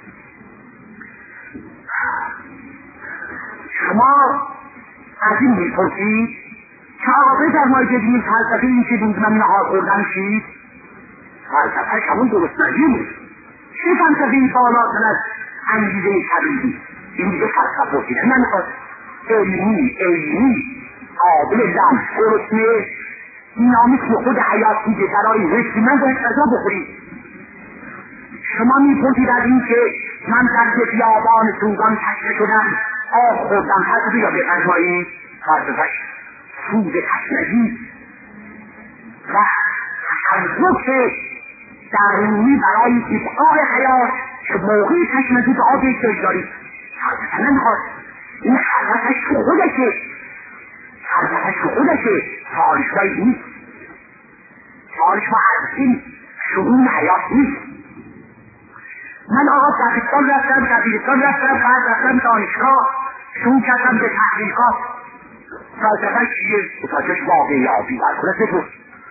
شما از این میپرسید که آقا بفرمایید که این فلسفه این که بود من نهار خوردن چیست؟ فلسفهش همون درست نگیمون چه فلسفه بالاتر از انگیزه طبیعی این دیگه فلسفه پرسیدن نمیخواد علمی علمی قابل لمس درسته نامی که خود حیات دیگه برای رشتی من باید غذا بخورید شما میپرسید از این که من در بیابان سوگان تشنه شدم آب خوردم هست بیا بفرمایید فلسفهش سود تشنگی و تشوق درونی برای ابقای حیات که موقعی تشنگی به آب احتیاج دارید فلسفه نمیخواد این حرکتش که خودشه حرکتش که خودشه سالشگاهی نیست سالشگاه از این شعون حیات نیست. من آقا دبیرستان رفتم دبیرستان رفتم بعد رفتم دانشگاه شروع کردم به تحقیقات فلسفه چیه؟ فلسفهش واقعی آبی از کجا بپرس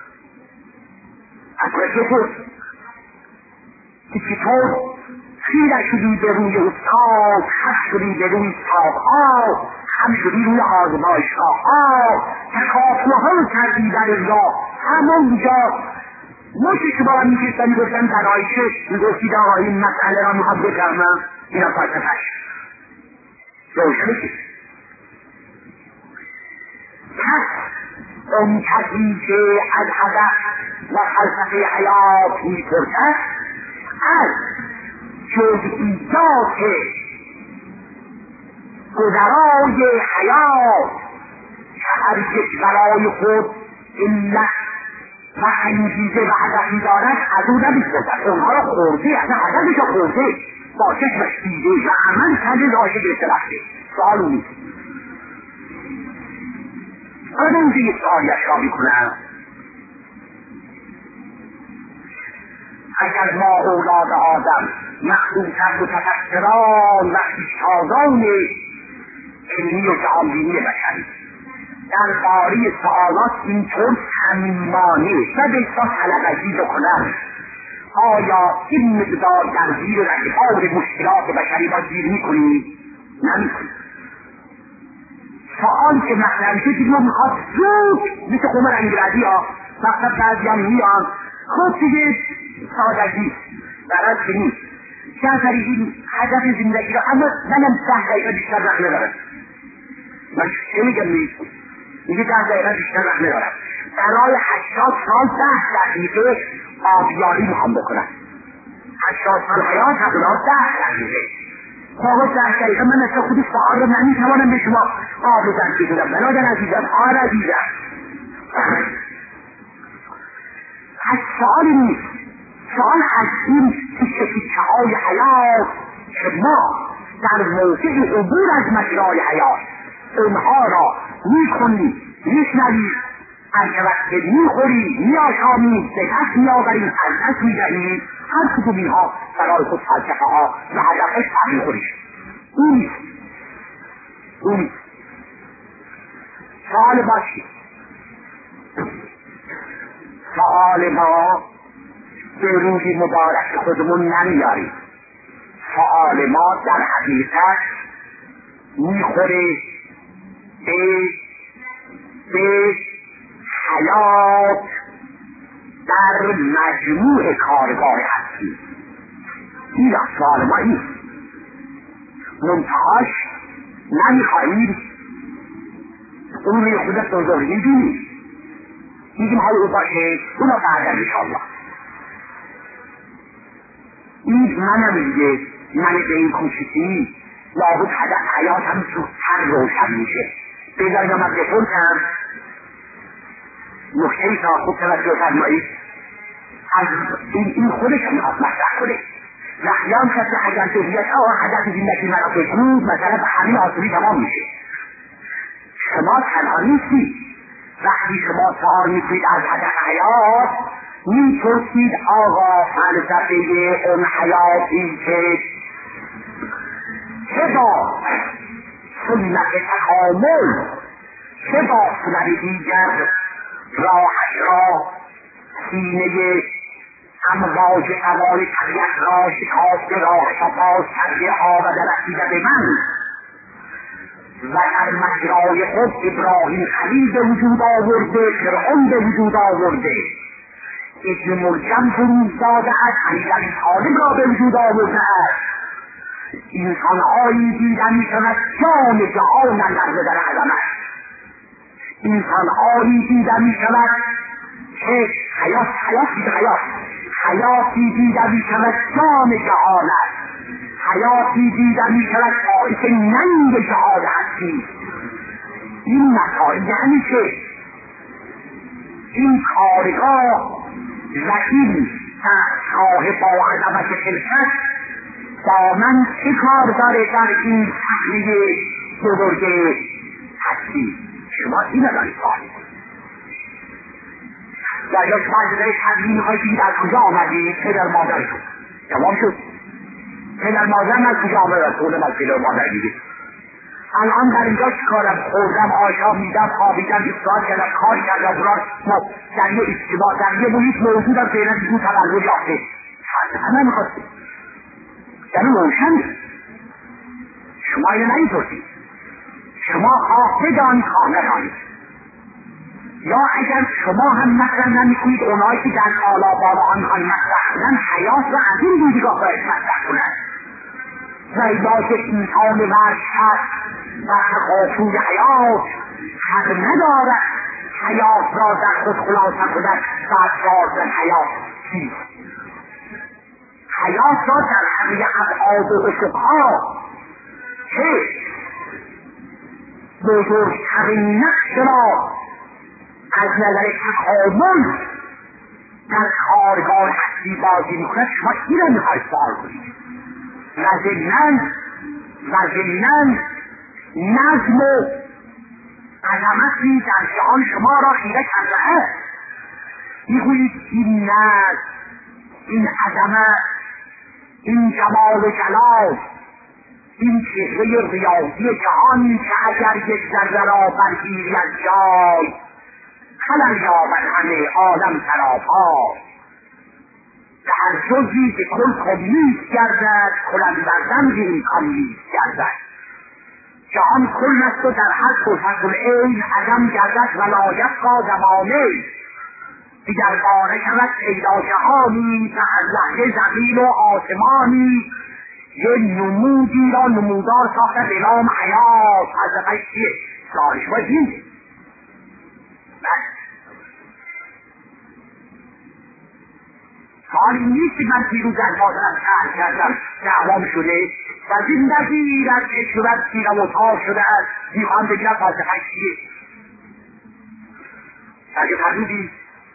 از کجا بپرس که چطور خیره شدی به روی استاد خم شدی به روی تاقها خم شدی روی آزمایشگاهها تکاپوها کردی در راه همونجا مشت که با هم میکشتن میگفتن در آیشه میگفتید آقا این مسئله را میخواد بفهمم اینا فلسفهش روشنه شد. پس اون کسی که از هدف و فلسفه حیات می‌پرسد از جزئیات گذرای حیات که هر یک برای خود علت و انگیزه و هدفی دارد از او نمی‌پرسد. اونها را خورده، اصلا هدفش را خورده، با چشمش دیده و عمل کرده راشه گرفته رفته. سوال او نیست. حالا اونجا یک سوالیش را میکنم. اگر ما اولاد آدم مخصوصا متفکران و پیشتازان علمی و جهانبینی بشری درباره سوالات اینطور صمیمانه و بسیار طلبگی بکنند، آیا این مقدار در زیر رگبار مشکلات بشری را گیر میکنید؟ نمیکنید. سوال که مطرح شد دیگه میخواد زود مثل قوم رنگردی ها مقصد بعضی هم میان خود دیگه سادگی برای که نیست چند سری این هدف زندگی را اما منم ده دقیقه بیشتر رخ ندارم. من چه میگم نیست میگه ده دقیقه بیشتر رخ ندارم. برای هشتاد سال ده دقیقه آبیاری میخوام بکنم. هشتاد سال حیات حقیقات ده دقیقه خواهد ده دقیقه من اصلا خودی سوال رو نمیتوانم به شما آب رو درکی کنم. برادر عزیزم، آر عزیزم، از سوال نیست. سوال از این تیکه تیکه های حیات که ما در موقع عبور از مجرای حیات اونها را میکنیم، میشنویم، از وقت میخوریم، میآشامیم، به دست میآوریم، از دست میدهیم. هر کدوم اینها برای خود فلسفه ها و هدفش تغییر خودش. اون نیست. اون نیست. سوال ما چی؟ سوال ما به روزی مبارک خودمون نمیاریم. سوال ما در حقیقت میخوره به به حیات در مجموع کارگاه هستی. این سوال ما نیست. منتهاش نمیخواهیم اون روی خودت نظر میدونی میگیم حال او باشه اونا بعدن انشاءالله. این منم میگه من به این کوچیکی لابد هدف حیاتم زودتر روشن میشه. بذارید من بپرسم نکته تا خوب توجه فرمایید. از این این خودش میخواد مطرح کنه. یحیی کسی اگر توضیحش آه هدف زندگی مرا بگو مثلا به همین آسونی تمام میشه. شما تنها نیستی. وقتی شما سوال میکنید از هدف حیات میپرسید آقا فلسفه اون حیاتی که چه با سنت تکامل چه با سنت دیگر راحت را سینه امواج اوان طبیعت را شکافته را شفاز کرده آمده رسیده به من و در مجرای خود ابراهیم خلیل به وجود آورده، فرعون به وجود آورده، ابن ملجم فروز داده است، حمیدعلی طالب را به وجود آورده است. انسانهایی دیده میشود جان جهانند در نظر عظمت. انسانهایی دیده میشود که حیات حیات دیده حیات حیاتی دیده میشود جان جهان است. حیاتی دیده میشود باعث ننگ جهان هستی. این مسائل یعنی که این کارگاه و این صاحب با عظمت خلقت با من چه کار داره در این تحلیه بزرگ هستی؟ شما این رو دارید سوالی کنید. در یک مجلس تحلیل میخواید بگید از کجا آمدید؟ پدر مادرتون جواب شد. پدر مادر من کجا آمد خودم از پدر مادر دیگه. الان در اینجا چکارم؟ خوردم، آشام میدم، خوابیدم، اصلاح کردم، کار کردم، برای ما در یه اجتماع در یه محیط موجودم فعلا دیگه تولد یافته. همه میخواستیم یعنی روشن. شما اینو نمیپرسید. شما خواه بدانید خواه ندانید. یا اگر شما هم مطرح نمیکنید اونایی که در حالا بالا آنها مطرح کنن حیات را از این دیدگاه باید مطرح کنن. و ایلا که انسان ورشت و تقاطوی حیات حق ندارد حیات را در خود خلاصه کند و اسرار حیات چیست. حیات را در همه ابعاد و افقها که بزرگترین نقش را از نظر تکامل در کارگاه هستی بازی میکند، شما این را میخواید سوال کنید. و ضمناً و ضمناً نظم و عظمتی در جهان شما را خیره کرده است. میگویید این نظم، این عظمت، این جمال و جلال، این چهره ریاضی جهان که اگر یک ذره را برگیری از جای خلل یابد همه عالم سراپا، به هر جزی که کل کلیت گردد کلن بردن به این کلیت گردد. جهان کل است و در هر صفت العین عدم گردد ولایت را زمانه دیگر باره شود پیدا جهانی به هر لحظه زمین و آسمانی یه نمودی را نمودار ساخته به نام حیات. از قشیه سارش بازید حالی نیست که من پیروز از بازرم شهر کردم دعوام شده و زندگی در که شود سیرم و تار شده است میخوام بگیرم فاسقه چیه. اگه فرمودی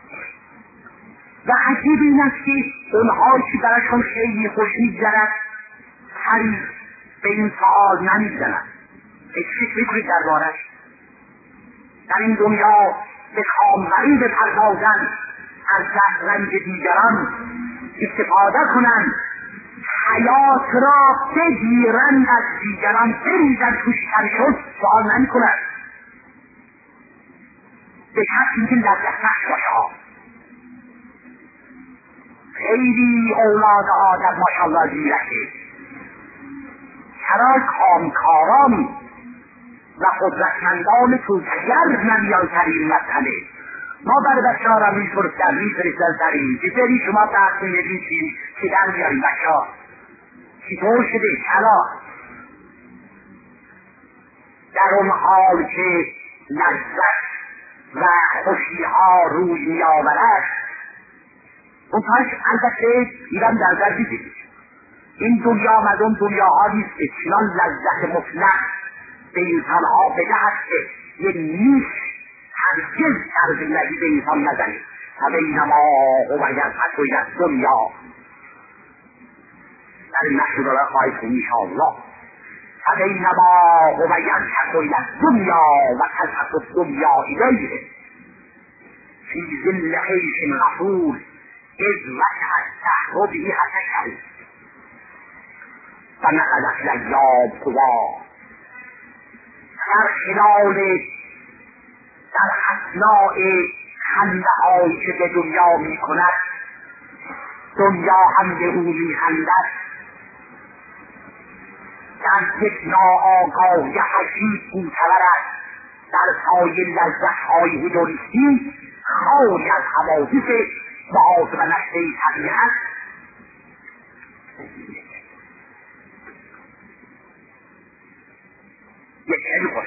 و عجیب این است که اونها که براشون خیلی خوش میگذرد هری به این سؤال نمیزنند. فکر میکنید دربارش در این دنیا به کاموری بپردازند، از رنج دیگران استفاده کنند، حیات را بگیرند از دیگران بریزند توش کم شد سؤال نمی کنند. به شخصی که لذت بخش باشه. خیلی اولاد آدم ماشاءالله زیرکه، چرا کامکاران و قدرتمندان توسگر نمیان سر این مسئله. ما برای بچه ها را میفرستن میفرستن سر این که بری شما بحث میدیشی که در بیاریم بچه ها چطور شده. چرا در اون حال که لذت و خوشی ها روی می آورد اون پاش البته ایران در در بیدید این دنیا مدون دنیا ها نیست که چنان لذت مطلق به انسان ها بدهد که یه نیش هرگز در زندگی به انسان نزنید. و بینما و یلحق و یک دنیا در این نحشد را خواهید کنید انشاءالله. و بینما و یلحق و یک دنیا و تلحق الدنیا الیه فی ظل عیش غفور اذ وسعت الدهر به تشل و نقلت الایام قوا. در خلال در اثناء خنده هایی که به دنیا می کند دنیا هم به او می خندد. در یک ناآگاهی عجیب بوتورد در سایه لذت های هدوریستی خالی از حوادث معاص و نشته طبیعت یک خیلی خوش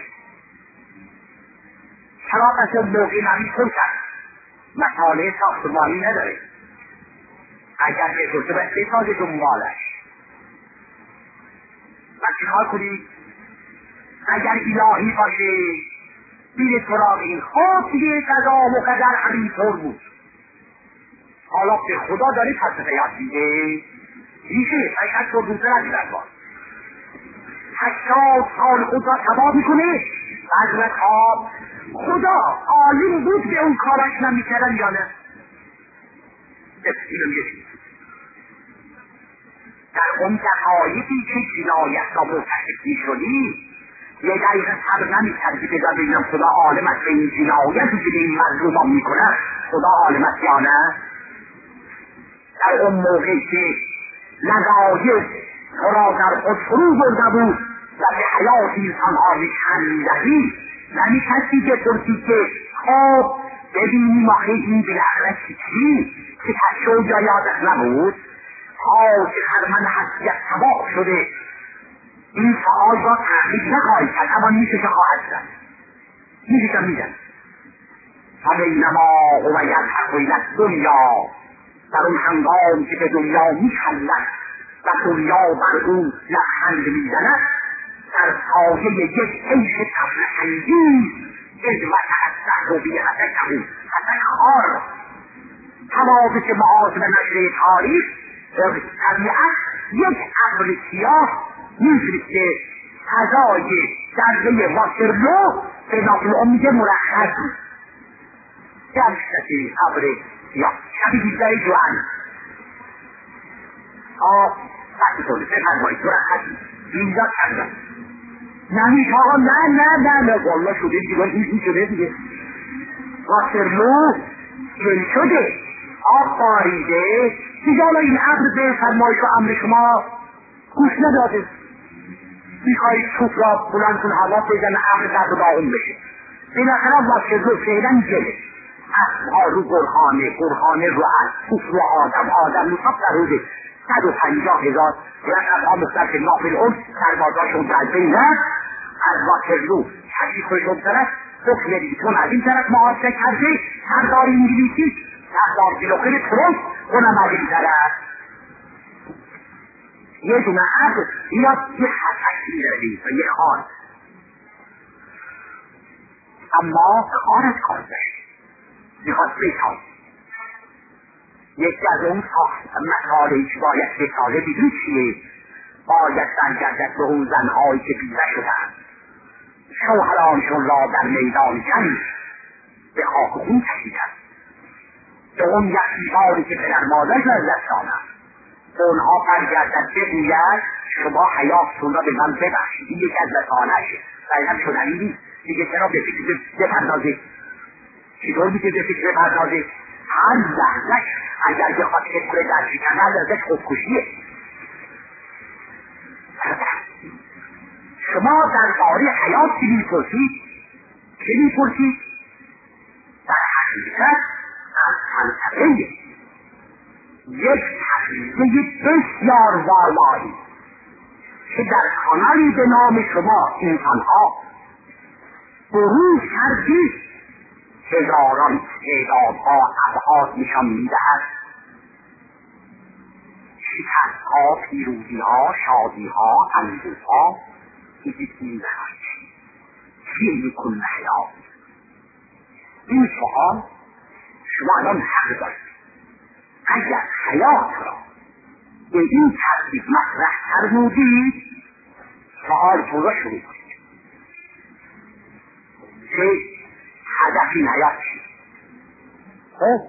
چرا پس اون موقع نمی کنتن مساله ساختمانی نداره. اگر به گفته به بساز دنبالش و چیکار کنید اگر الهی باشه بیر سراغ این خود دیگه قضا و قدر همینطور بود. حالا به خدا داری پس قیاد دیگه میشه فکر تو دوزه را دیدن باز هشتاد سال خود را تباه میکنه بعد و خواب خدا عالم بود به اون کارش نمیکردن یا نه. اینو میگه در اون دقایقی که جنایت را مرتکب شدی یه دقیقه صبر نمیکردی که بذار ببینم خدا عالم است به این جنایتی که به این مظلومان میکنه خدا عالم است یا نه. در اون موقع که لذایف تو را در خود فرو برده بود و به حیات انسانها میکندهی نمیکردی که پرسی که خب ببینیم آخه این بالاخره چی که تشو جا یادت نبود تا که خرمن حسیت تباه شده این سؤال را تحقیق نخواهی کرد، اما میشه که خواهد شد، میشه که میگن فبینما هو یضحک الی الدنیا، در اون هنگام که به دنیا میخلد و دنیا بر او لبخند میزند، در سایه یک عیش تفرح‌انگیز عظمت الدهر بیعدته فتخار. تمام که معاصر نشر تاریخ طبیعت یک ابر سیاه میفرسته فضای دره واترلو به ناپلئون میگه مرخص در شکل ابر سیاه شبیه دیگری جوان آه بحث کنه بفرمایید مرخصی اینجا کردن نمیشه آقا نه نه نه نه والله شده دیگه این شده دیگه واترلو جل شده آب باریده دیگه. حالا این ابر به فرمایش و امر شما گوش نداده، میخواهید توپ را بلند کن هوا بزن ابر در و داغون بشه. بالاخره واترلو فعلا جله اصلا رو برهانه برهانه رو از توپ رو آدم آدم رو سب در روزه صد و پنجاه هزار رقبها مختلف ناپلئون سربازاشون در بین رفت از واترلو تشریف خودشون طرف حکم لیتون از این طرف محاصره کرده سردار انگلیسی سردار جلوخر ترک اونم از این طرف یه دونه ابر یا یه خطک میرده و یه خان، اما خان از کار داشت میخواد بتاز یکی از اون مطالعی که باید بتازه بیدون چیه؟ باید سرگردت به اون زنهایی که بیوه شدن شوهرانشون را در میدان جنگ به خاک خون کشیدن، به اون یخیباری که پدر مادرش از دست آمد به اونها برگردد بگوید شما حیاتتون را به من ببخشید، این یکی از لسانهشه فریم شدنی نیست دیگه. چرا به فکر بپردازه؟ چطور میشه به فکر بپردازه؟ هر لحظه اگر بخواد فکر در شکنه لحظه خودکشیه. شما در باره حیات چی میپرسید؟ چی میپرسید؟ در حقیقت از فلسفه یک تفریضه بسیار والایی که در کانالی به نام شما انسانها بروز کردید هزاران تعدادها ابعاد نشان میدهد. شکستها، پیروزیها، شادیها، اندوها چیزی میدهد چی میکن حیات. این سوال شما الان حق دارید. اگر حیات را به این ترتیب مطرح فرمودید سوالتون را شروع کنید که هدف این حیات چیست. خب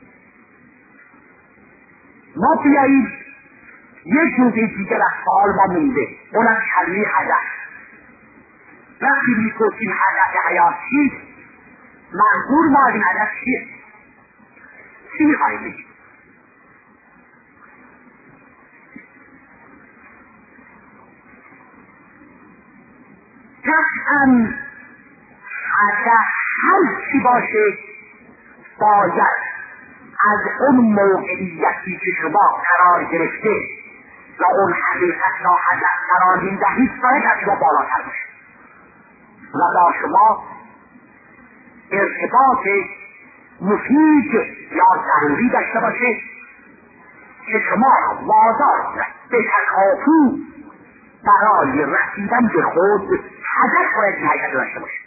ما بیایید یک جزء دیگر از سوال ما مونده، اونم کلمه هدف. وقتی میپرسیم هدف حیات چیست، منظور ما از این هدف چیه؟ چی میخواهیم بگیم؟ قطعا هدف هر چی باشه باید از اون موقعیتی که شما قرار گرفته و اون حقیقت را هدف قرار میدهید باید از شما بالاتر باشه و با شما ارتباط مفید یا ضروری داشته باشه که شما را وادار به تکاپو برای رسیدن به خود هدف باید حقیقت داشته باشه.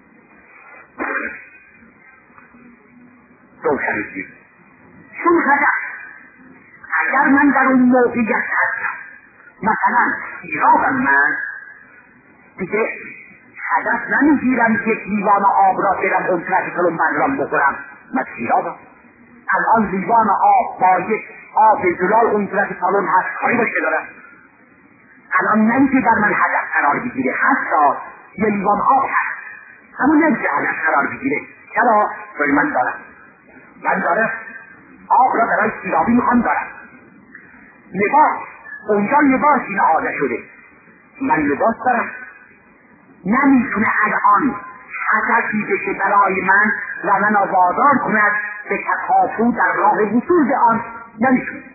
روشنی چون هدف اگر من در اون موقعیت هستم مثلا ایرابم من دیگه هدف نمیگیرم که لیوان آب را برم اون طرف کلمبن را بخورم من ایرابم. الان لیوان آب با یک آب جلال اون طرف سالن هست کاری باشه دارم. الان نمیشه در من هدف قرار بگیره، حتی یه لیوان آب هست همون نمیشه هدف قرار بگیره. چرا؟ برای من دارم من دارم آب را برای سیرابی میخوام دارم. لباس اونجا لباس این آده شده من لباس دارم. نمیتونه الان هدفی بشه برای من و من وادار کند به تکاپو در راه وصول به آن، نمیتونه.